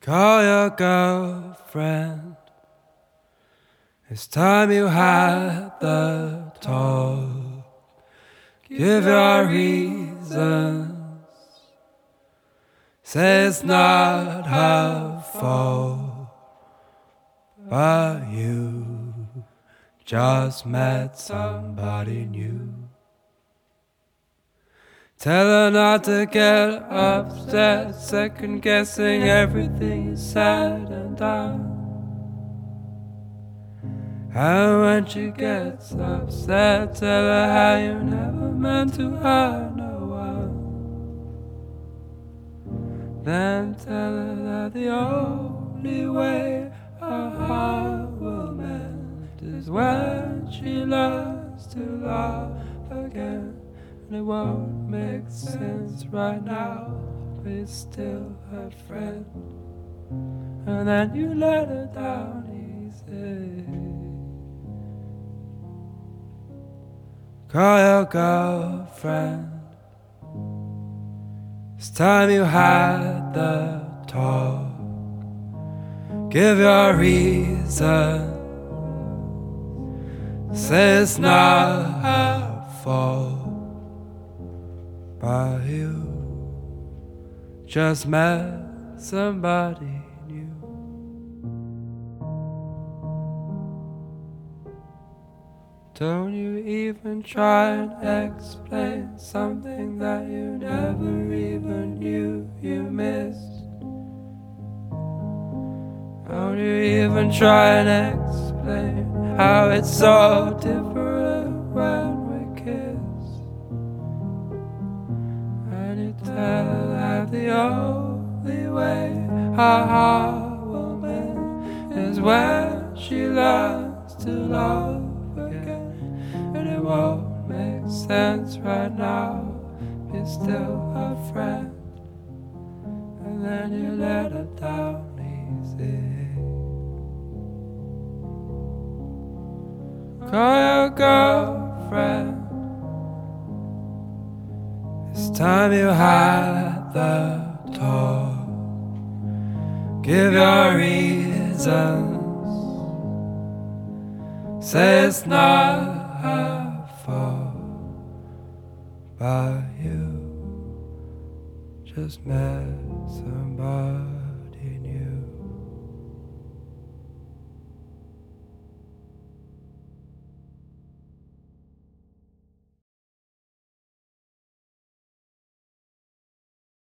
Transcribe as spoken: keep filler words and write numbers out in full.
Call your girlfriend. It's time you had the talk. Give your reasons. Say it's not her fault, but you just met somebody new. Tell her not to get upset, second guessing everything you said and done. And when she gets upset, tell her how you never meant to hurt no one. Then tell her that the only way her heart will mend is when she learns to love again. And it won't make sense right now, but you're still her friend. And then you let her down easy. Call your girlfriend. It's time you had the talk. Give your reason. Say it's not her fault, but you just met somebody new. Don't you even try and explain something that you never even knew you missed. Don't you even try and explain how it's so different when we kiss. And you tell her that the only way her heart will mend is when she learns to love again. And it won't make sense right now, you're still her friend. And then you let her down easy. Call your girlfriend. It's time you had the talk. Give your reasons. Say it's not her fault, but you just met somebody new.